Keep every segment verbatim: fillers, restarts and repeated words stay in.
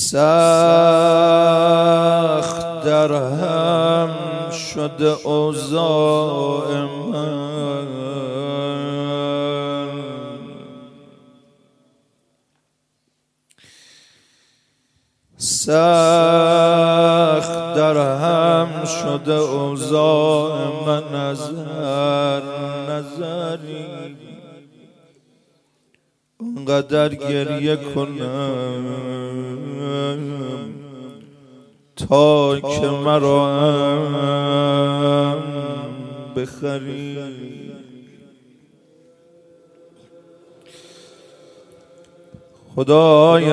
سخت در هم شده اوضاع من، سخت در هم شده اوضاع من، نظر نظری اونقدر گریه کنم تا که مرا هم بخری. خدای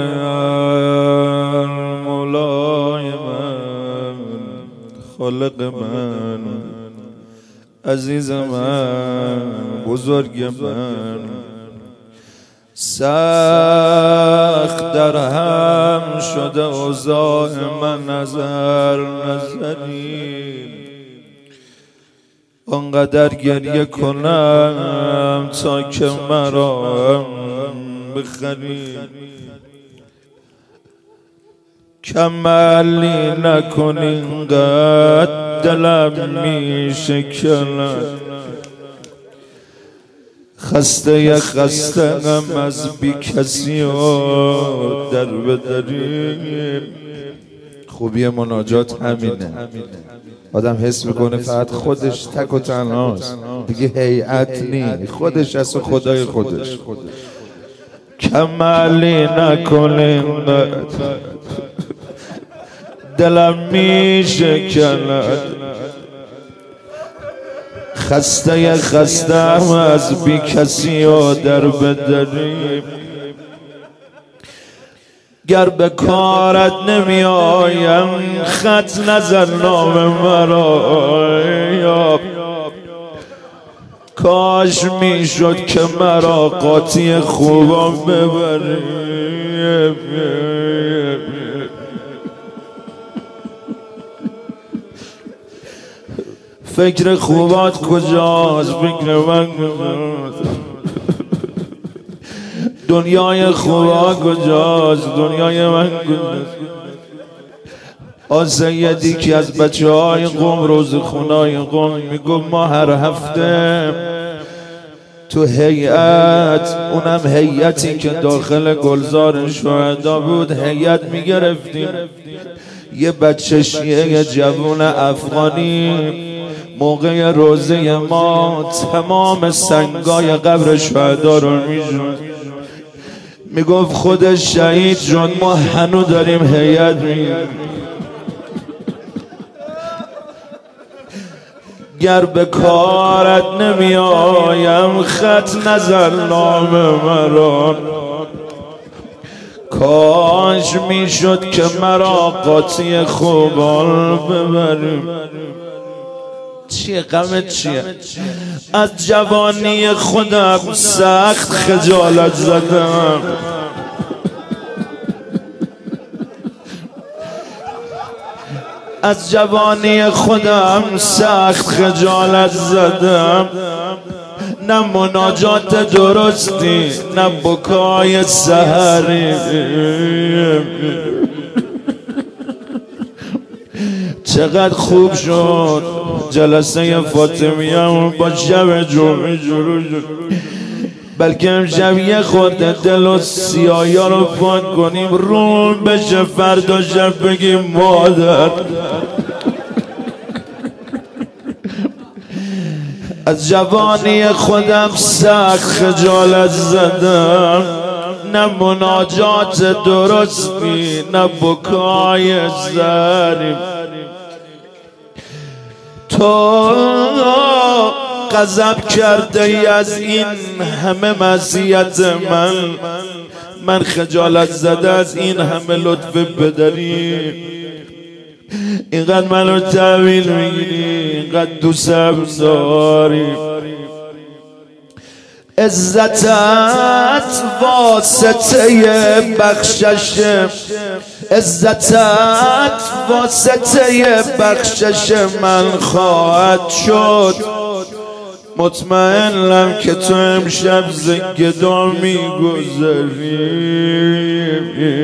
من، مولای من، خالق من، عزیز من، بزرگ من، سخت در هم شده اوضاع من، نظر نظری آنقدر گریه کنم تا که مرا بخری. کمالی نکن اینقدر دلم میشکند، خسته خسته غم از بی کسی و در بدری. خوبی مناجات همینه، آدم حس میکنه فقط خودش تک و تنهاست، دیگه هیئت نی، خودش از خدای خودش. کمالی نکنیم دلم میشکند، خسته خسته از بی کسی و در بدری. گر به کارت نمی آیم خط نزن نام مرا، کاش می شد که مرا قاطی خوبم ببری. فکر خوبات کجاست، فکر من کجاست، دنیای خوبا کجاست، دنیای من کجاست. آسیدی که از بچه های قوم روز خونای قوم میگو ما هر هفته تو هیئت، اونم هیئتی که داخل گلزار شهدا بود، هیئت میگرفتیم. یه بچه شیعه جوون افغانی موقع روزه ما تمام سنگای قبر شهدا رو میجوند، میگفت خود شهید جون ما هنو داریم هیئت میگیریم. گر به کارت نمی آیم خط نزن نام مرا، کاش می شد که مرا قاطی خوبان ببریم. چیه غمت چیه؟ از جوانی خودم سخت خجالت زدم، از جوانی خودم سخت خجالت زدم. نه مناجات درستی، نه بکای سحری. چقدر خوب شد جلسه فاطمیه با شب جمعه شروع شد، بلکه امشب یه خورده دل و سیاهی رو پاک کنیم، روم بشه فردا شب بگیم مادر. از جوانی خودم سخت خجالت زدم، نه مناجات درستی، نه بکای زری. تو غضب کرده ای از این همه معصیت من، من خجالت زده از این همه لطف بدری. اینقدر منو تحویل میگیری، اینقدر دوستم داری. عزتت واسطه بخشش، عزتت واسطه بخشش من خواهد شد. مطمئنم که تو امشب زگدا میگذری.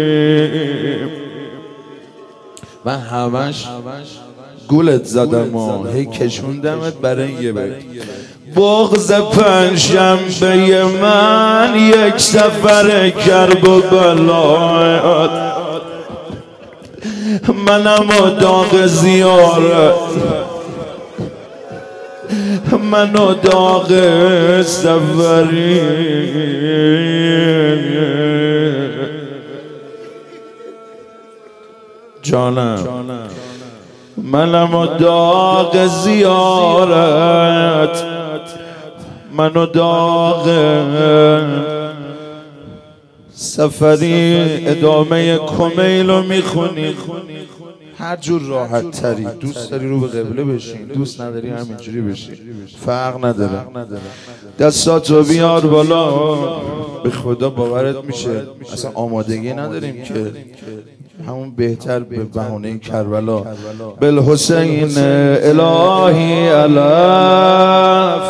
من همش گولت زدم و هی کشوندمت برای یه بیت. بغض پنجشنبه من یک سفر کرب و بلایت، منم و داغ زیارت، من و داغ سفری. جانم منم و داغ زیارت، من و داغ سفری. ادامه کمیلو میخونی هر جور راحت تری. دوست داری رو به قبله بشین، دوست نداری همینجوری بشین، فرق نداره. دستاتو بیار بالا. به خدا باورت میشه اصلا آمادگی نداریم که همون بهتر به بهانه کربلا. بالحسین الهی الف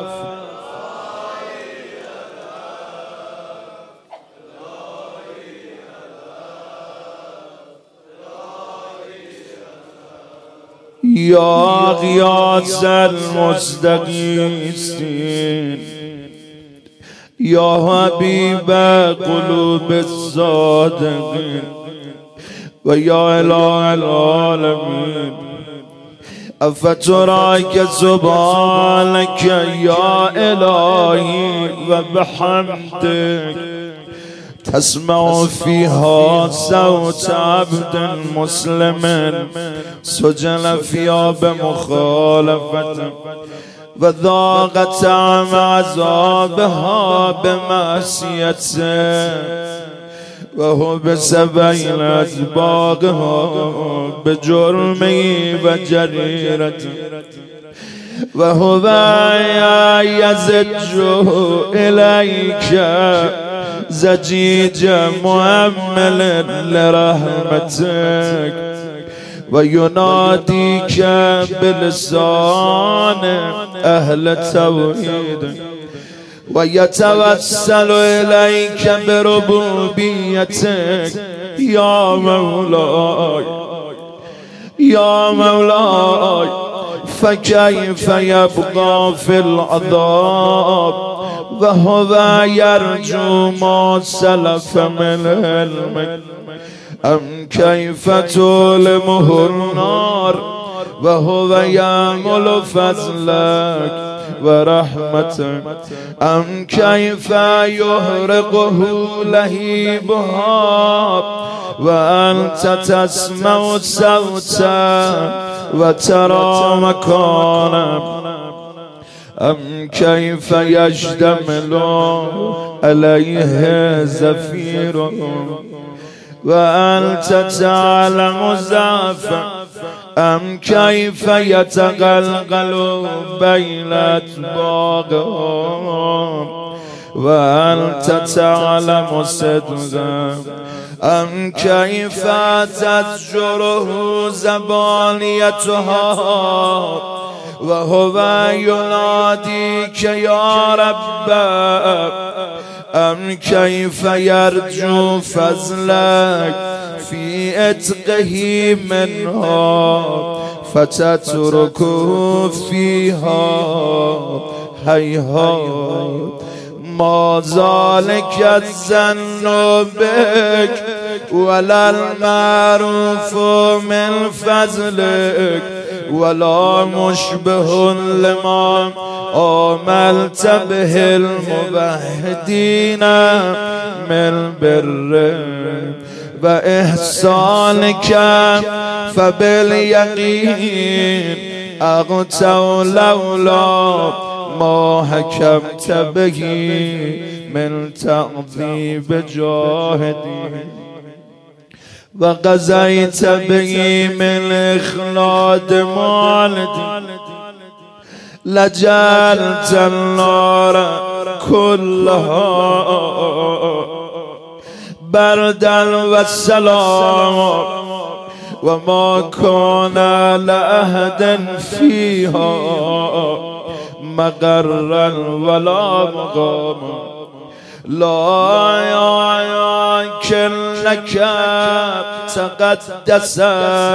یا غیاث المستغیثین، یا حبیب قلوب الصادقین، و یا اله العالمین. افتراک سبحانک یا الهی و بحمدک تسمع فيها صوت عبد مسلم سجل فيها بمخالفة وذاق طعم عذابها بمعصيته وهو بسبيل أسباقها بجرمه وجريرته وهو يزج إليك زجيج مؤمل لرحمتك ويناديك بلسان أهل توحيد ويتوسل إليك بربوبيتك يا مولاي يا مولاي. فكيف يبقى في العذاب وهو يرجو ما سلف من علمك؟ أم كيف تؤلمه النار وهو يأمل فضلك ورحمتك؟ أم كيف يحرقه لهيبها وأنت تسمع صوتا وترى مكانا؟ أم كيف يشتمل عليه زفير وأنت تعلم ضعفه؟ أم كيف يتقلقل بين أطباقهم وأنت تعلم صدقه؟ أم كيف تزجره زبانيتها وهو يناديك يا رب؟ أم كيف يرجو فضلك في عتقه منها فتتركه فيها؟ هيهات ما ذلك الظن بك ولا المعروف من فضلك ولا مشبه لما عملت به الموحدين من بر وإحسانك فباليقين أغتوا لولا ما حكمت به من تعذيب جاهدين وقضيت به من إخلاد مالدين لجعلت النار كلها بردا والسلام وما كان لأحد فيها مقرا ولا مقاما لا كلك تقدست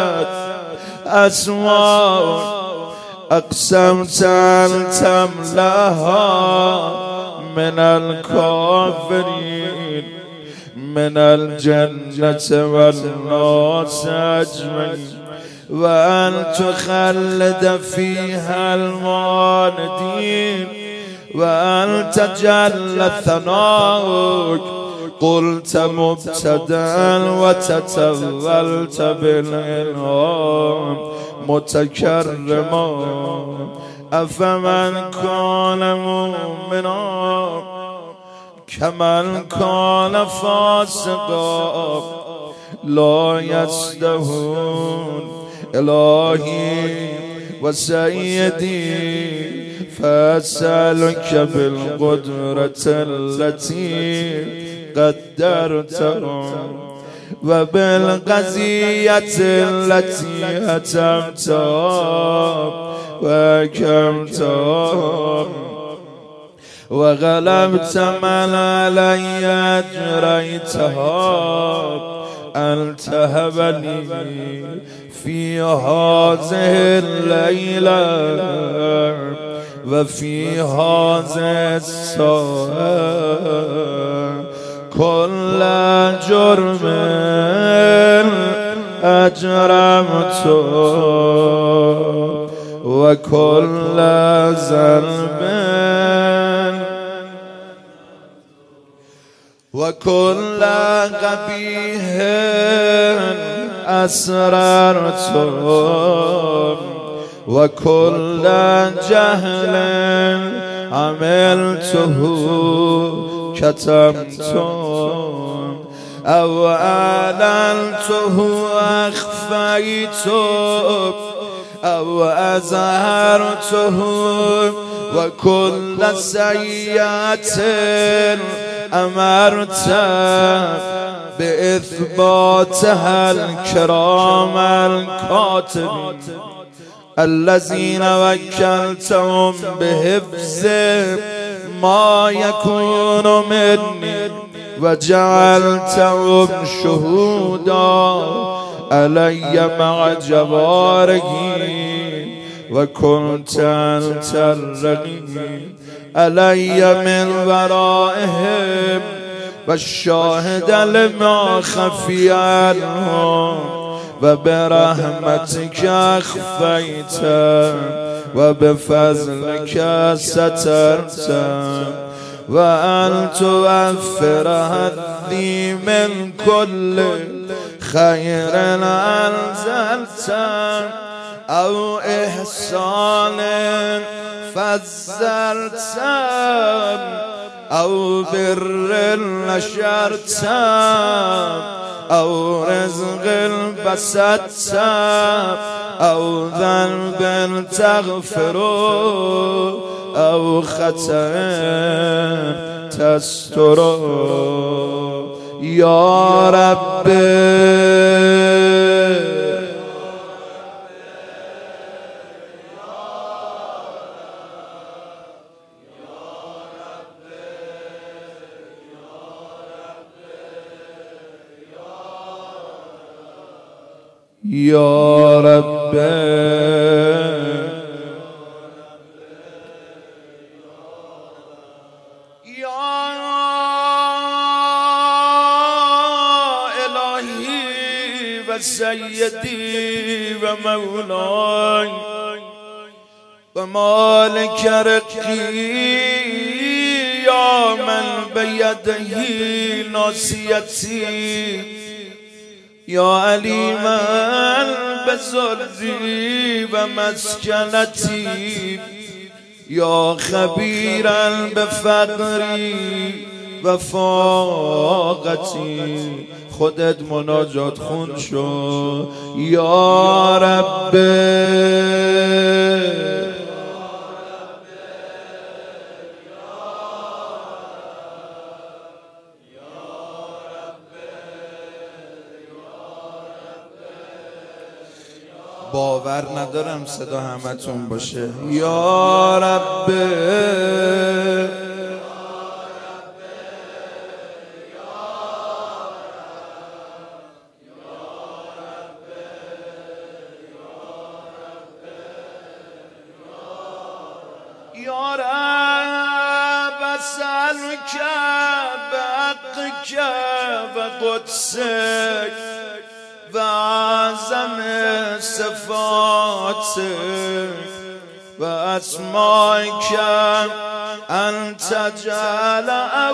أسماء أقسمت أن تملأها من الكافرين من الجنة والناس أجمعين وأن تخلد فيها المالدين وأن تجل ثناؤك قلت مبتدأ وتتولت بالإنعام متكرما أفمن كان مؤمنا كمن كان فاسقا لا يستهون إلهي وسيدي فأسألك بالقدرة التي قدرتها وبالقضية التي أتمتها وأكمتها وغلبت من علي أجريتها أن تهب لي في هذه الليلة وفي هذه الساعة كل جرم أجرمته وكل ذنب وكل قبيح أسررته وكل جهل عملته كتمته أو أعلنته أخفيته أو أظهرته وكل سيئة أمرت بإثباتها الكرام الكاتبين الذين وكلتهم بحفظ ما يكون مني وجعلتهم شهودا علي مع جوارحي وكنت أنت الرقيب علي من ورائهم والشاهد لما خفي عنهم وبرحمتك أخفيت وبفضلك سترت وأن توفر هدي من كل خير أنزلت أو إحسان فزرت أو بر نشرت أو رزق بسطت أو ذنب تغفر أو خطأ تستر يا رب يا رب يا إلهي وسيدي ومولاي ومالك رقي يا من بيده ناصيتي يا عليما بزري ومسكنتي يا خبيرا بفقري وفاقتي خودت مناجات خون شو يا رب باور ندارم صدا همتون باشه. یا رب یا رب اسألك بحقك وقدسك وعظم صفاتك واسمائك ان تجعل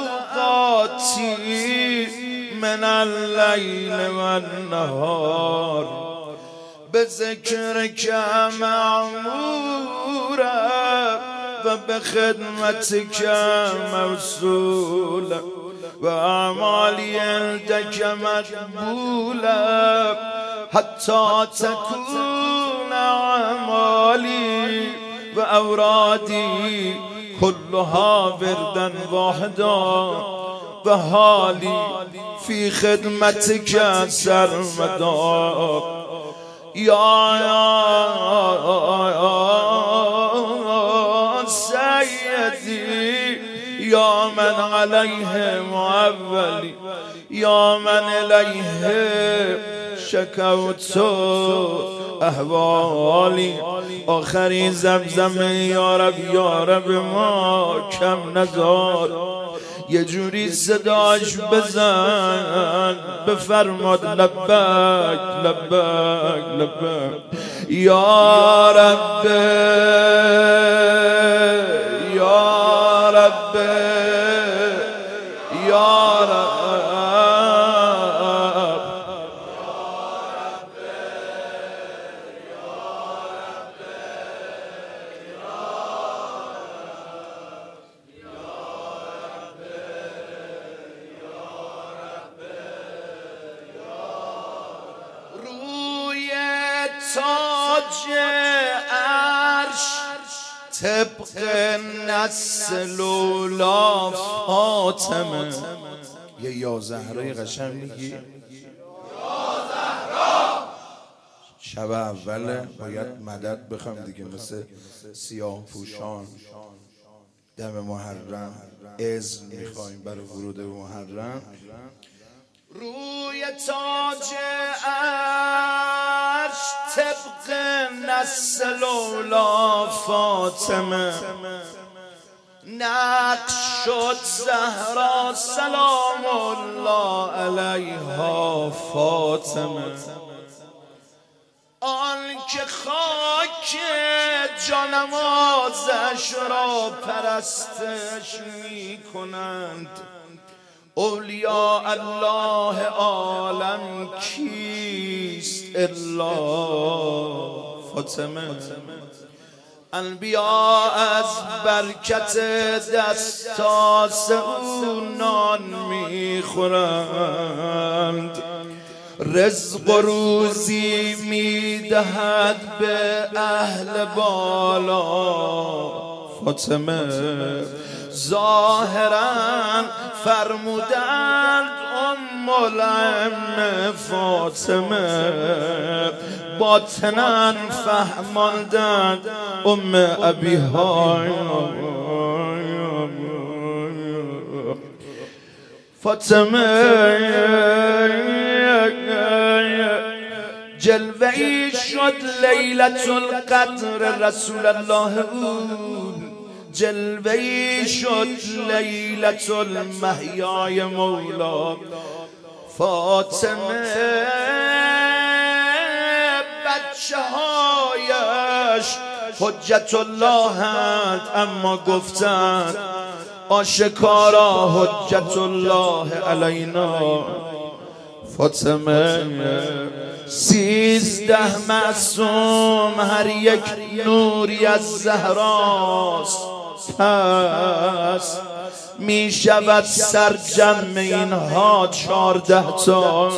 اوقاتي من الليل والنهار بذكرك معمورا وبخدمتك موصولا وأعمالي عندك مقبولا حتى تكون أعمالي وأورادي كلها وردا واحدا وحالي في خدمتك سرمدا. يا سيدي يا من عليه معولي يا من إليه شكوت أحوالي آخری زمزم یا رب یا رب ما کم نزار یه جوری صداش بزن بفرماد لبک لبک لبک یا رب یا رب یا رب تاج عرش طبق نسل اولا فاطمه. یه یا زهرای قشنگ میگی؟ یا زهرا. شب اوله باید مدد بخوام دیگه، مثل سیاه پوشان دم محرم اذن میخوایم برای ورود به محرم. روی تاج عرش طبق نسل اولا فاطمه نقش شد زهرا سلام الله علیها فاطمه. آن که خاک جانمازش را پرستش می کنند اولیاء الله عالم کیست الا فاطمه. انبیا از برکت دستاس او نان میخورند، رزق و روزی میدهد به اهل بالا فاطمه. ظاهرا فرمودند ام الائمه فاطمه، باطنا فهماندند ام ابیها فاطمه. جلوه‌ای شد لیلة القدر رسول الله بود، جلوه‌ای شد لیلة المحیای مولا فاطمه. بچه هایش حجت الله هست اما گفتند آشکارا حجت الله علینا فاطمه. سیزده معصوم هر یک نوری از زهراست، پس می شود سرجم اینها چارده تا.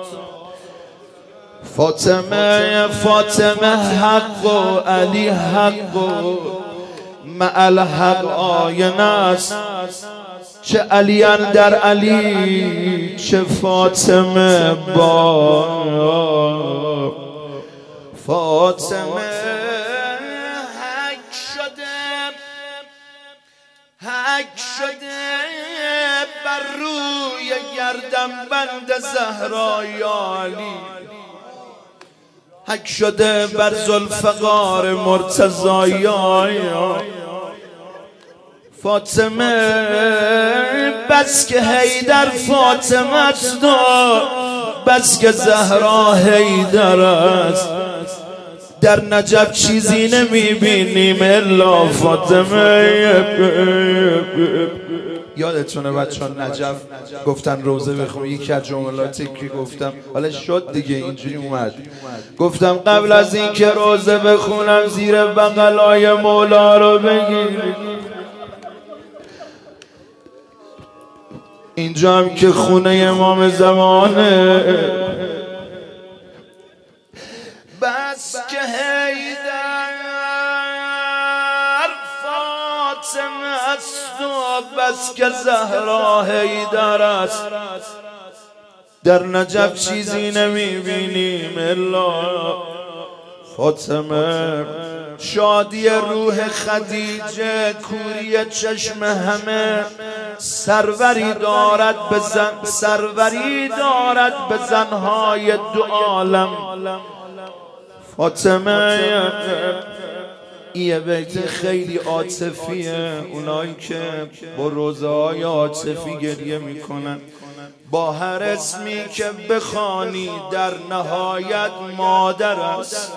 فاطمه فاطمه حق و علی حق و مع الحق آینه است، چه علی در علی چه فاطمه با فاطمه. زهرا یا علی حک شده بر ذوالفقار مرتضی یا فاطمه بس که حیدر فاطمه است بس که زهرا حیدر است در نجف چیزی نمیبینیم الا فاطمه. یادتونه بچه ها نجف گفتن روزه بخون، یکی از جملاتی که گفتم حالا شد دیگه اینجوری اومد، گفتم قبل از این که روزه بخونم زیر بغلای مولا رو بگیر. اینجا هم که خونه امام زمانه بس که حیدر فاطمه است و بس که زهرا حیدر است در نجف چیزی نمیبینیم الا فاطمه. شادی روح خدیجه کوری چشم همه سروری دارد به زن سروری دارد به زنهای دو عالم فاطمه. یه بیت خیلی عاطفیه، اونایی که با روزه های عاطفی گریه میکنن با هر اسمی که بخوانی در نهایت مادر است.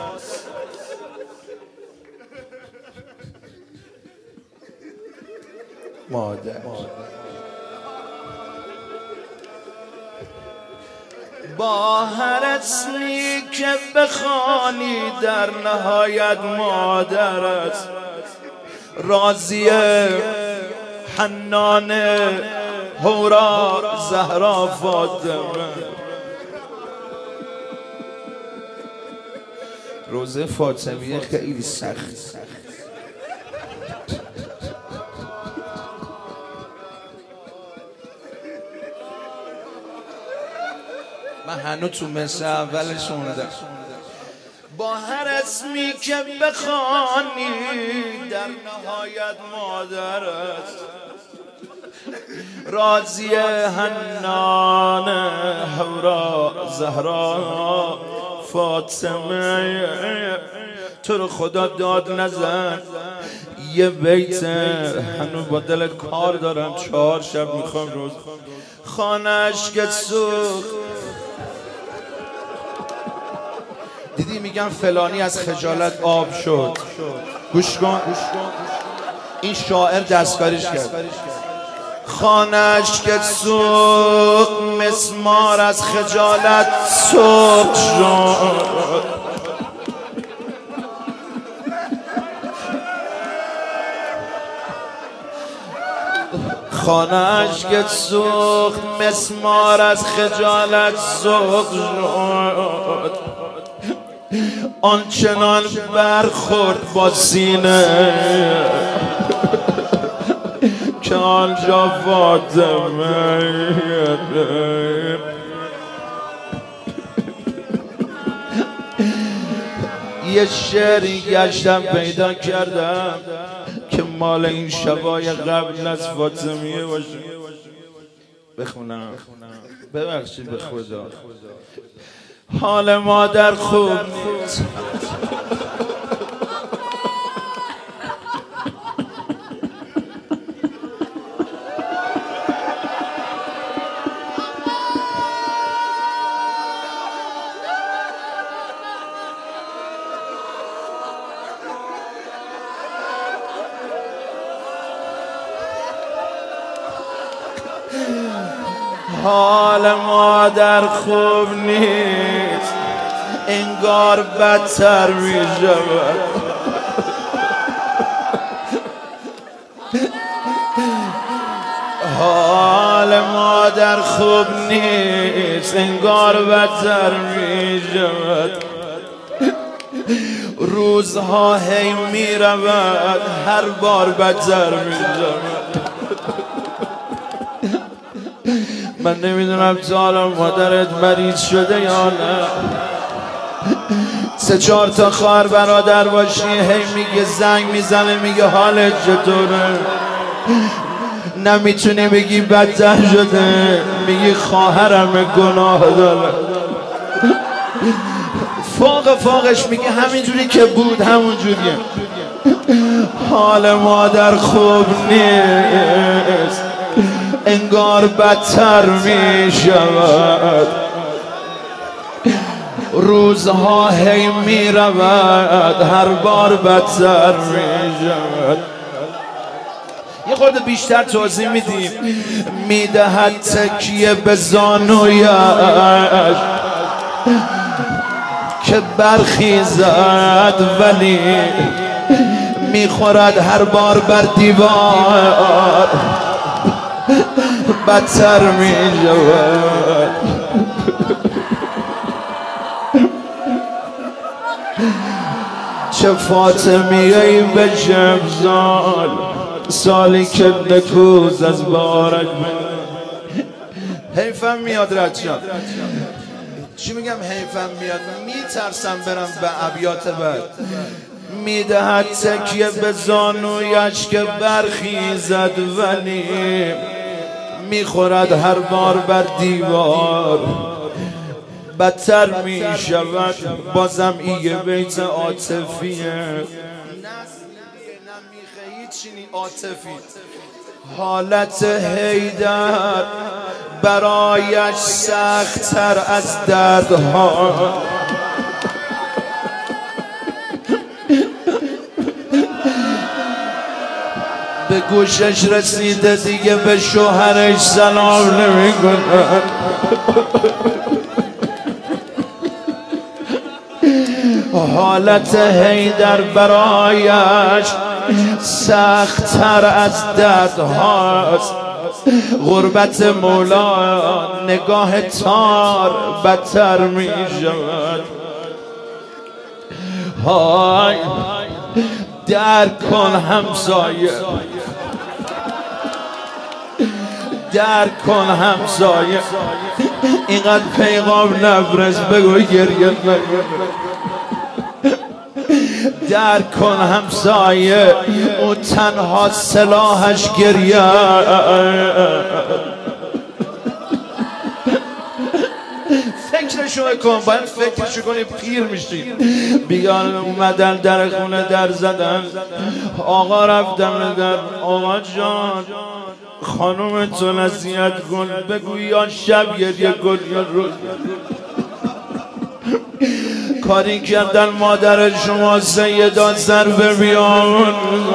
مادر با هر اسمی که بخوانی در نهایت مادر است. راضیه، حنانه، هورا، زهرا، فاطمه. روزه فاطمیه خیلی سخت. من هنوز تو مثل اولش موندم. با هر اسمی که بخوانی در نهایت مادر است. راضیه، حنانه، هورا، زهرا، فاطمه. تو رو خدا داد نزن. یه بیت هنوز با دل کار دارم، چهار شب میخوام روز خانه‌اش که سوخت. دیدی میگم فلانی از خجالت آب شد. گوش کن، این شاعر دستکاریش کرد. خانه‌اش که سوخت مسمار از خجالت سرخ شد. خانه‌اش که سوخت مسمار از خجالت سرخ شد. آنچنان برخورد با سینه که آنجا فاطمه. یه شعری گشتم پیدا کردم که مال این شبای قبل از فاطمیه باشه. بخونم ببخشید به خدا. حال مادر خوب نیست. حال مادر خوب نیست، انگار بدتر می شود. حال مادر خوب نیست، انگار بدتر می شود. روزها هی می رود، هر بار بدتر می شود. من نمیدونم تا حالا مادرت مریض شده یا نه. سه چهار تا خواهر برادر باشی هی میگه زنگ میزنه میگه حالت چطوره. نمیتونی بگی بدتر شده، میگی خواهرم گناه داره. فوق فوقش میگه همینجوری که بود همونجوریه. حال مادر خوب نیست، انگار بدتر میشود، روزها هی میرود، هر بار بدتر میشود. یه خورده بیشتر توضیح میدیم. میدهد تکیه به زانویش که برخیزد، ولی میخورد هر بار بر دیوار، بدتر میشود. چه فاطمیه‌ای به شبزال، سالی که نکوز از بارک حیفم میاد رجب. چی میگم حیفم میاد؟ میترسم برم به ابیات بعد. میدهد تکیه به زانویش که برخیزد، ولی میخورد هر بار بر دیوار، بدتر میشود. بازم این یه بیت عاطفیه، عاطفی. حالت حیدر برایش سخت‌تر از دردها، به گوشش رسیده دیگه به شوهرش سلام نمی‌کنه. حالت حیدر برایش سخت‌تر از دردهاست، غربت مولا نگاه تار بدتر می شود. های درک کن همسایه، درک کن همسایه، اینقدر پیغام نفرست بگو گریه درک کن همسایه، او تنها سلاحش گریه. فکرشو کن، باید فکرشو کنی پیر میشی. بیان اومدن در خونه در زدن، آقا رفتم در، آقا جان خانوم تو نصیحت کن، بگو یا شب گریه کن یا روز. کاری کردن مادر شما سیدان سر به بیامون،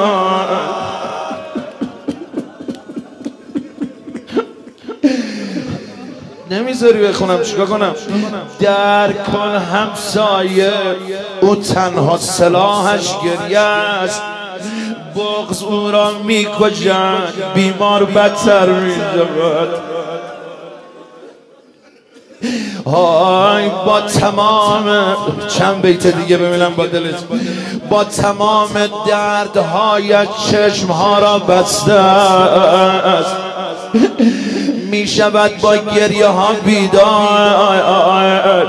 نمیذاری بخونم چیکار کنم؟ درک کن همسایه، او تنها سلاحش گریه است، بغض او را میکشد، بیمار بدتر میشود. های با تمام چند بیت دیگه ببینم با دلت، با تمام دردهای چشمها را بسته است، می شود با گریه ها بیدار.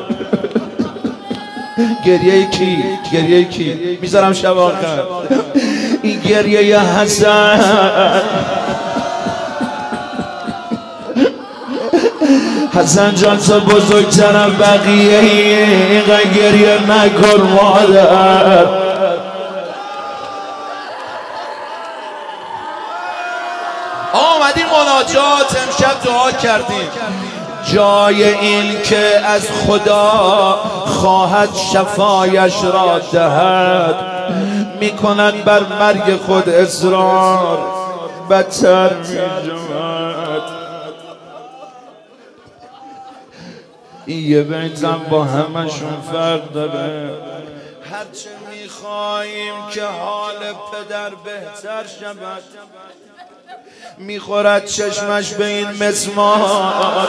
گریه کی؟ گریه کی؟ میذارم شب آخر. این گریه حسن، حسن جان تو بزرگترم بقیه، اینقدر گریه نکن مادر. آمدیم مناجات، امشب دعا کردیم جای این که از خدا خواهد شفایش را دهد، میکند بر مرگ خود اصرار، بدتر میشود. این یه بیتم با همشون فرق داره. هرچه میخواییم که حال پدر بهتر شود، میخورد چشمش به این مسمار،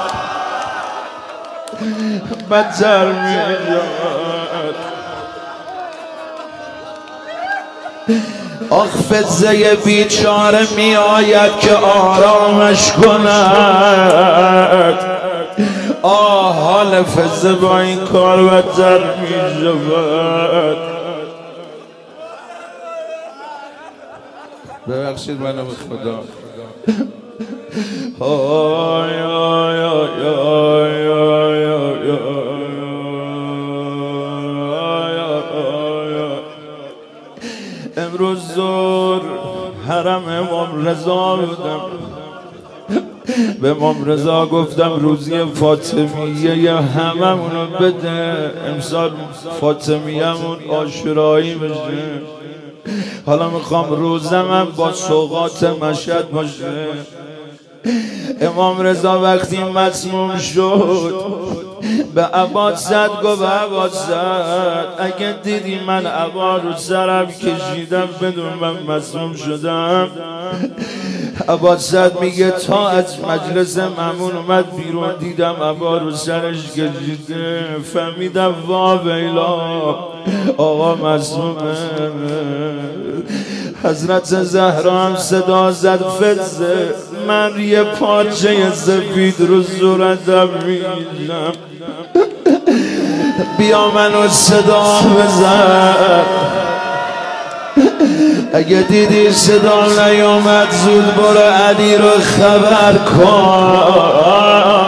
بدتر میشود. آخ فزه بیچاره می آید که آرامش کند، آه حال فزه با این کار بدتر می شود. ببخشید منو به خدا. های های های امروز زور حرم امام رضا بودم، به امام رضا گفتم روزی فاطمیه هممونو بده، امسال فاطمیه‌مون عاشورایی بشه. حالا میخوام روزم با سوغات مشهد باشه. امام رضا وقتی مسموم شد به عباد زد، گفت عباد زد اگه دیدی من عبا رو سرم کشیدم بدون من مسموم شدم. عباد زد میگه تا از مجلس مامون اومد بیرون دیدم عبا رو سرش کشیده، فهمیدم وا ویلا آقا مسمومه. حضرت زهرا هم صدا زد فزه، من یه پارچه سفید رو صورتم می‌بینم، بیا منو صدا بزن. اگه دیدی صدا نیامد زود برو علی رو خبر کن.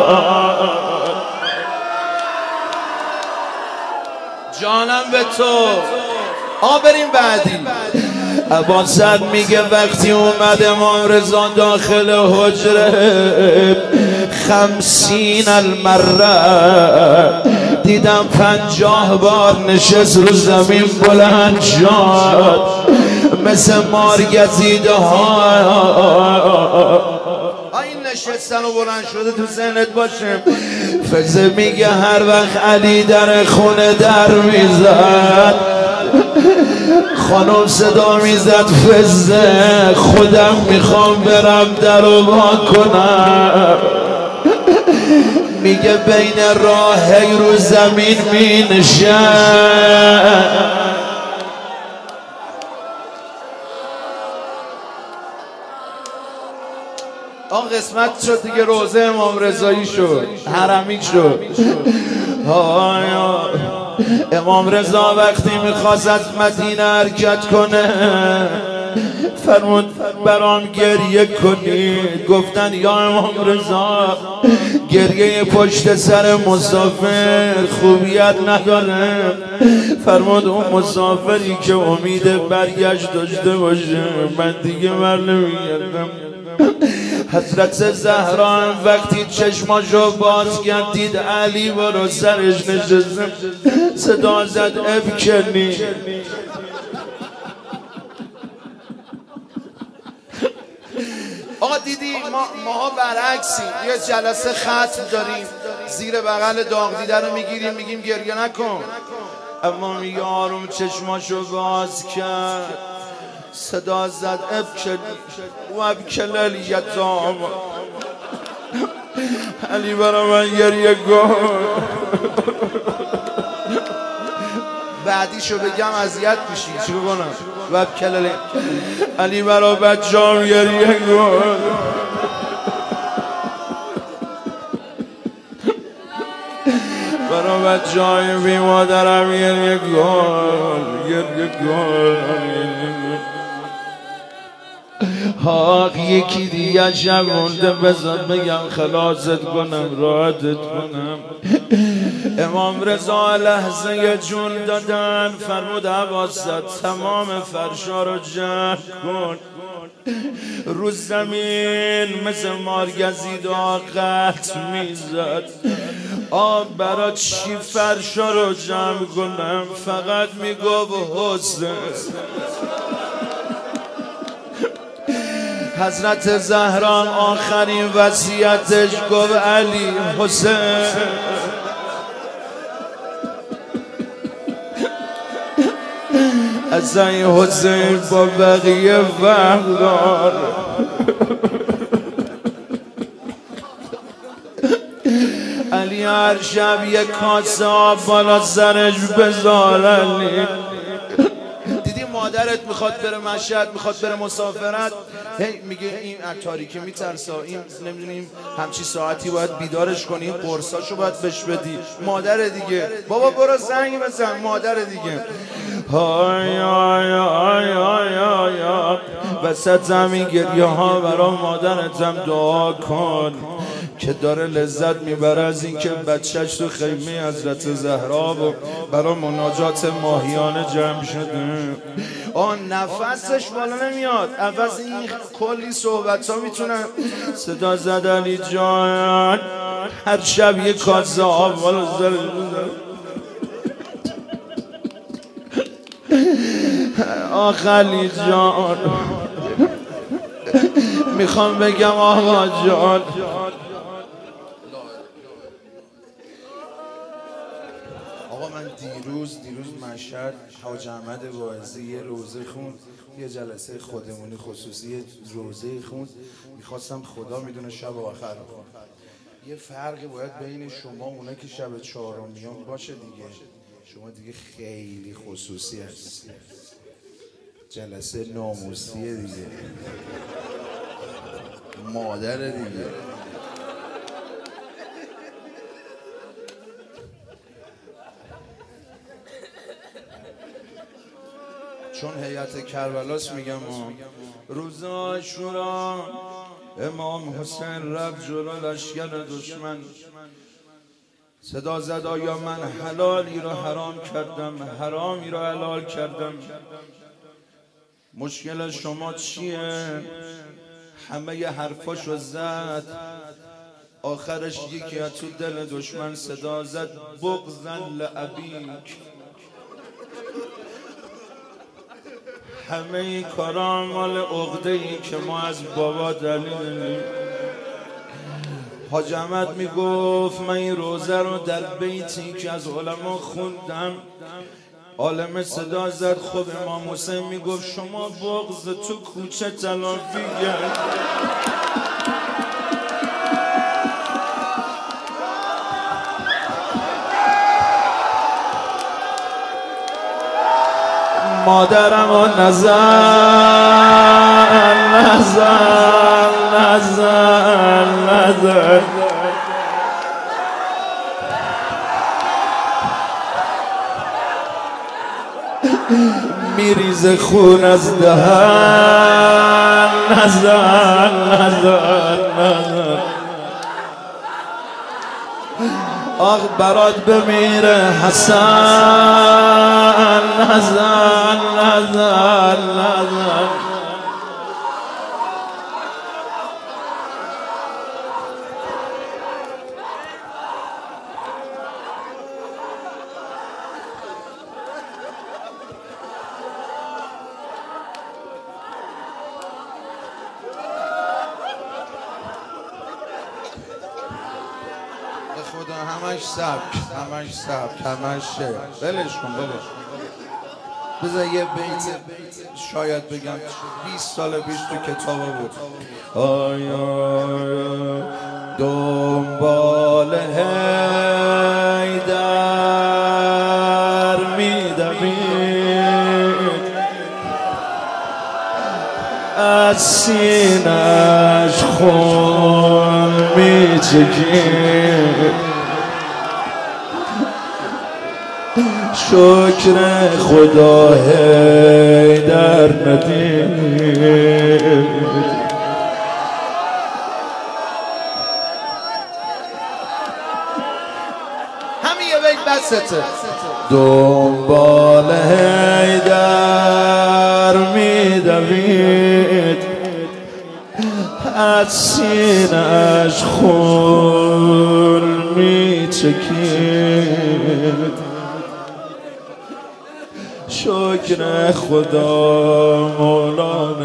جانم به تو. آ بریم بعدی. عباد زد میگه وقتی اومد امام رضا داخل حجره خمسین المره دیدم پنجاه بار نشست رو زمین بلند شد مثل مارگزیده ها. این نشستن و بلند شده تو ذهنت باشه. فزه میگه هر وقت علی در خونه در میزد خانم صدا میزد فزه خودم میخوام برم در رو وا کنم. میگه بین راهی رو زمین می نشست. آن قسمت شد دیگه، روزه امام رضایی شد، حرمی شد. امام رضا وقتی میخواست از مدینه حرکت کنه فرمود برام گریه کنید. گفتن یا امام رضا گریه پشت سر مسافر خوبیت نداره. فرمود اون مسافری که امید برگشت داشته باشه من دیگه بر نمیگردم. حضرت زهرا وقتی چشماشو باز کرد دید علی برو سرش نشسته، صدا زد ابکنی. آقا دیدی ما ماها برعکسیم، یه جلسه ختم داریم زیر بغل داغ دیده رو میگیریم میگیم گریه نکن، اما یارم چشماشو باز کرد صدا زد ابکلی و ابکل الیتام. علی برا من گریه کن. بعدیشو بگم اذیت میشی چی بکنم؟ و ابکل علی برا بچه‌ام گریه کن. برا بچه‌های بی مادرم گریه کن گریه کن. ها یکی دیگه شب مونده بذار بگم خلاصت کنم راحتت کنم. امام رضا لحظه جون دادن فرمود عباس تمام فرشا رو جمع کن. رو زمین مثل مارگزید آقت میزد. آب برات چی فرشا رو جمع کنم؟ فقط میگفت حسن. حضرت زهرا آخرین وصیتش گفت علی حسین. اصلا این حسین با بقیه فرق دار. علی هر شب یک کاسه آب بالا سرش بذار. علی دیدی مادرت میخواد بره مشهد، میخواد بره مسافرت، هی میگه این تاریکی میترسا، این نمیدونیم همچی ساعتی باید بیدارش کنی، این قرصاشو باید بهش بدی. مادر دیگه بابا برو زنگ بزن. مادر دیگه های های های های های وسط زمین گریه ها برا مادرتم دعا کن که داره لذت میبره از این که بچهش تو خیمه حضرت زهرا و برا مناجات ماهیانه جمع شده. آن نفسش بالا نمیاد، عوض این کلی صحبت ها میتونن صدا زد علی جان هر شب یه کاسه آب بالا زد. آخ علی جان میخوام بگم آقا جان آقا من دیروز دیروز مشهد حاج احمد واعظی یه روزه خوند، یه جلسه خودمونی خصوصی یه روزه خوند، میخواستم خدا میدونه شب آخر یه فرقی باید بین شما اونا که شب چهارمیان باشه دیگه، شما دیگه خیلی خصوصی هست، جلسه ناموسیه دیگه، مادر دیگه. چون هیئت کربلاس میگم روز عاشورا امام حسین رفت جلو لشکر دشمن، صدا زد آیا من حلالی را حرام کردم، حرامی را حلال کردم، مشکل شما چیه؟ همه حرفاشو زد، آخرش یکی از تو دل دشمن صدا زد بغضاً لابیک. همه این کارا مال عقده ای که ما از بابا دلیل. حاج احمد میگفت من این روزه رو در بیتی که از علما خوندم، عالم صدا زد خب امام حسین میگفت شما بغض تو کوچه تلافی کرد. مادرم و نزل نزل نزل نزل میریزه خون از دهن نزل نزل نزل آخ برات بمیره حسن نزل نزل نزل خدا همش سبک همش سبک همش شعر، بلش کن بلش بذار یه بیت شاید بگم بیست سال پیش تو کتابه بود. آیا دنبال حیدر میدوید، از سینه‌اش خون میچکید، شکر خدا حیدر ندید. همین یه بیت بسته. دنبال حیدر میدوید، از سینه‌اش خون میچکید، شکر خدا مولا